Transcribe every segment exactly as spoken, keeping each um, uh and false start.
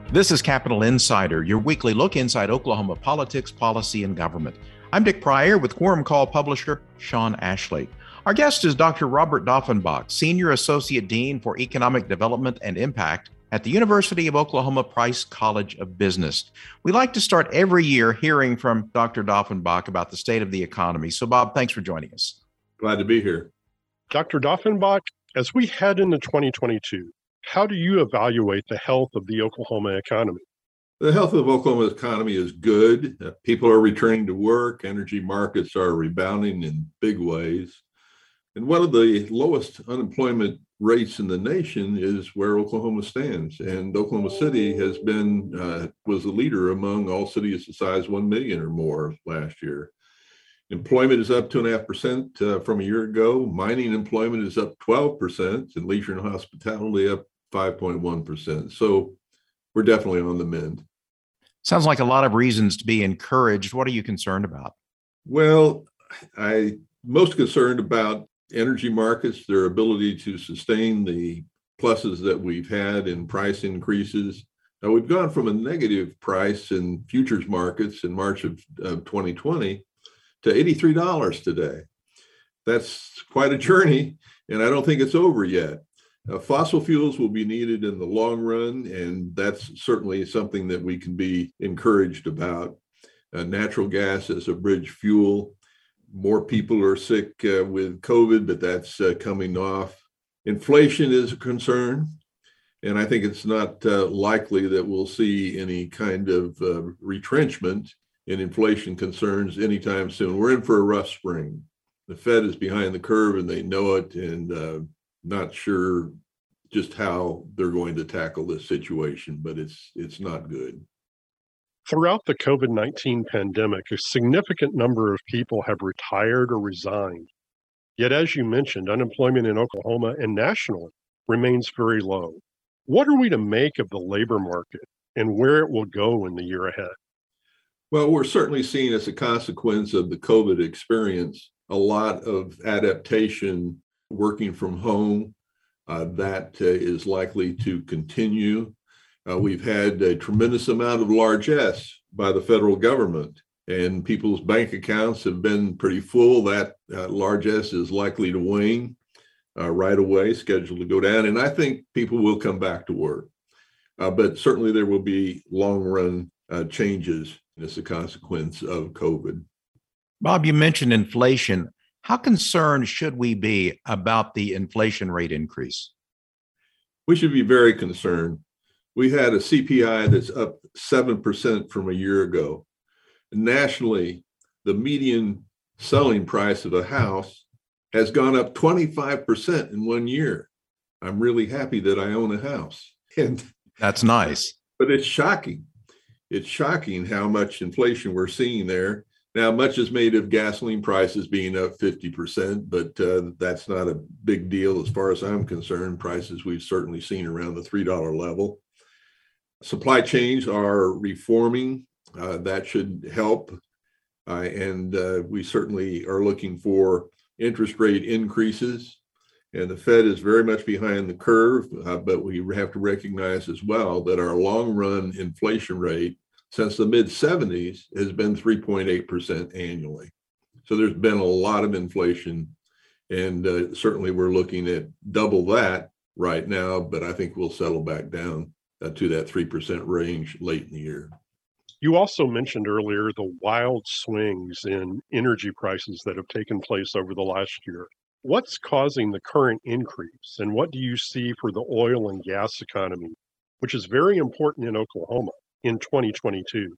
This is Capital Insider, your weekly look inside Oklahoma politics, policy, and government. I'm Dick Pryor with Quorum Call publisher Sean Ashley. Our guest is Doctor Robert Doffenbach, Senior Associate Dean for Economic Development and Impact at the University of Oklahoma Price College of Business. We like to start every year hearing from Doctor Doffenbach about the state of the economy. So, Bob, thanks for joining us. Glad to be here. Doctor Doffenbach, as we head into twenty twenty-two, how do you evaluate the health of the Oklahoma economy? The health of Oklahoma's economy is good. Uh, people are returning to work. Energy markets are rebounding in big ways. And one of the lowest unemployment rates in the nation is where Oklahoma stands. And Oklahoma City has been, uh, was the leader among all cities the size one million or more last year. Employment is up two and a half percent uh, from a year ago. Mining employment is up twelve percent, and leisure and hospitality up five point one percent. So we're definitely on the mend. Sounds like a lot of reasons to be encouraged. What are you concerned about? Well, I'm most concerned about energy markets, their ability to sustain the pluses that we've had in price increases. Now, we've gone from a negative price in futures markets in March of, of twenty twenty to eighty-three dollars today. That's quite a journey, and I don't think it's over yet. Uh, fossil fuels will be needed in the long run, and that's certainly something that we can be encouraged about. Uh, natural gas as a bridge fuel. More people are sick uh, with COVID, but that's uh, coming off. Inflation is a concern, and I think it's not uh, likely that we'll see any kind of uh, retrenchment in inflation concerns anytime soon. We're in for a rough spring. The Fed is behind the curve, and they know it, and uh, not sure just how they're going to tackle this situation, but it's it's not good. Throughout the COVID nineteen pandemic, a significant number of people have retired or resigned. Yet, as you mentioned, unemployment in Oklahoma and nationally remains very low. What are we to make of the labor market and where it will go in the year ahead? Well, we're certainly seeing as a consequence of the COVID experience, a lot of adaptation working from home. Uh, that uh, is likely to continue. Uh, we've had a tremendous amount of largesse by the federal government, and people's bank accounts have been pretty full. That uh, largesse is likely to wane uh, right away, scheduled to go down, and I think people will come back to work. Uh, but certainly there will be long-run uh, changes as a consequence of COVID. Bob, you mentioned inflation. How concerned should we be about the inflation rate increase? We should be very concerned. We had a C P I that's up seven percent from a year ago. Nationally, the median selling price of a house has gone up twenty-five percent in one year. I'm really happy that I own a house. And that's nice. But it's shocking. It's shocking how much inflation we're seeing there. Now, much is made of gasoline prices being up fifty percent, but uh, that's not a big deal as far as I'm concerned. Prices we've certainly seen around the three dollar level. Supply chains are reforming. Uh, that should help. Uh, and uh, we certainly are looking for interest rate increases. And the Fed is very much behind the curve, uh, but we have to recognize as well that our long-run inflation rate since the mid seventies has been three point eight percent annually. So there's been a lot of inflation, and uh, certainly we're looking at double that right now, but I think we'll settle back down uh, to that three percent range late in the year. You also mentioned earlier the wild swings in energy prices that have taken place over the last year. What's causing the current increase, and what do you see for the oil and gas economy, which is very important in Oklahoma, in twenty twenty-two?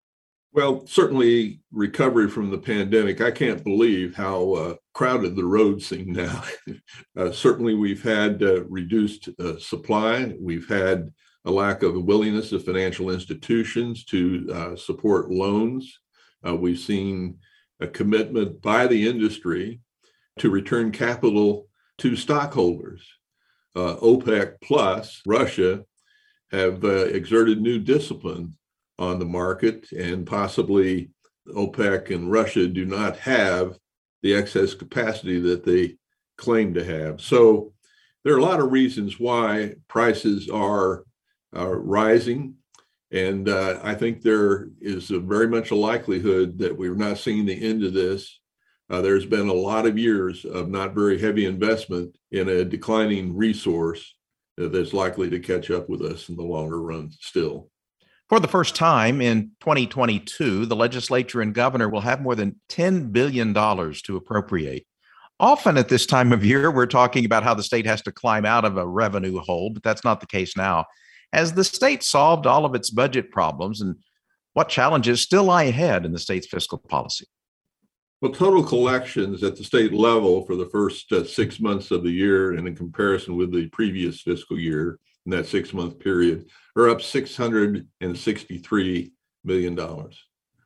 Well, certainly recovery from the pandemic. I can't believe how uh, crowded the roads seem now. uh, certainly we've had uh, reduced uh, supply. We've had a lack of willingness of financial institutions to uh, support loans. Uh, we've seen a commitment by the industry to return capital to stockholders. Uh, OPEC plus Russia have uh, exerted new discipline on the market, and possibly OPEC and Russia do not have the excess capacity that they claim to have. So there are a lot of reasons why prices are, are rising. And uh, I think there is a very much a likelihood that we're not seeing the end of this. Uh, there's been a lot of years of not very heavy investment in a declining resource that's likely to catch up with us in the longer run still. For the first time in twenty twenty-two, the legislature and governor will have more than ten billion dollars to appropriate. Often at this time of year, we're talking about how the state has to climb out of a revenue hole, but that's not the case now. Has the state solved all of its budget problems, and what challenges still lie ahead in the state's fiscal policy? Well, total collections at the state level for the first uh, six months of the year, and in comparison with the previous fiscal year, in that six-month period, are up six hundred sixty-three million dollars.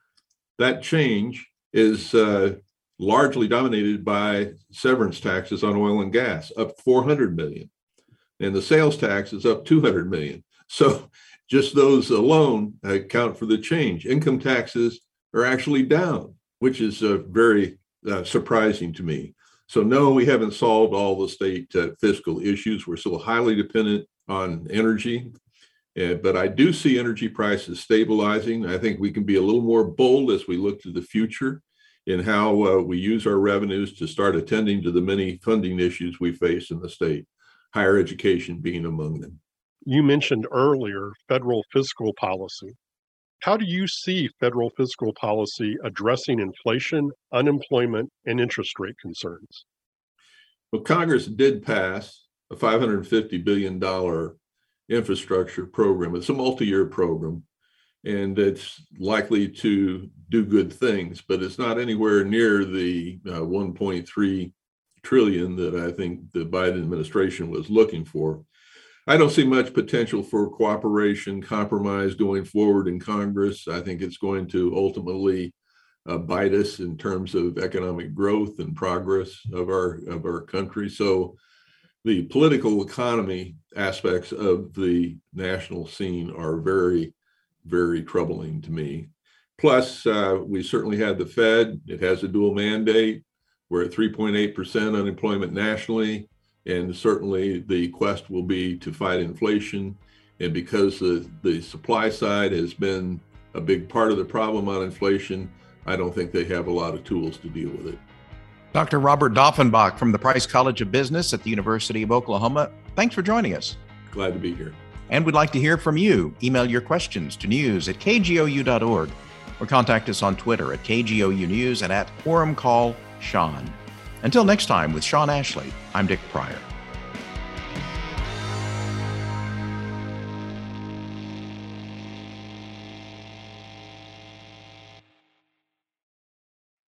That change is uh, largely dominated by severance taxes on oil and gas, up four hundred million dollars, and the sales tax is up two hundred million dollars. So just those alone account for the change. Income taxes are actually down, which is uh, very uh, surprising to me. So no, we haven't solved all the state uh, fiscal issues. We're still highly dependent on energy, uh, but I do see energy prices stabilizing. I think we can be a little more bold as we look to the future in how uh, we use our revenues to start attending to the many funding issues we face in the state, higher education being among them. You mentioned earlier federal fiscal policy. How do you see federal fiscal policy addressing inflation, unemployment, and interest rate concerns? Well, Congress did pass a five hundred fifty billion dollars infrastructure program. It's a multi-year program, and it's likely to do good things, but it's not anywhere near the uh, one point three trillion that I think the Biden administration was looking for. I don't see much potential for cooperation, compromise going forward in Congress. I think it's going to ultimately uh, bite us in terms of economic growth and progress of our of our country. So the political economy aspects of the national scene are very, very troubling to me. Plus, uh, we certainly had the Fed. It has a dual mandate. We're at three point eight percent unemployment nationally. And certainly the quest will be to fight inflation. And because the, the supply side has been a big part of the problem on inflation, I don't think they have a lot of tools to deal with it. Doctor Robert Doffenbach from the Price College of Business at the University of Oklahoma, thanks for joining us. Glad to be here. And we'd like to hear from you. Email your questions to news at k g o u dot org or contact us on Twitter at K G O U News and at Quorum Call Sean. Until next time with Sean Ashley, I'm Dick Pryor.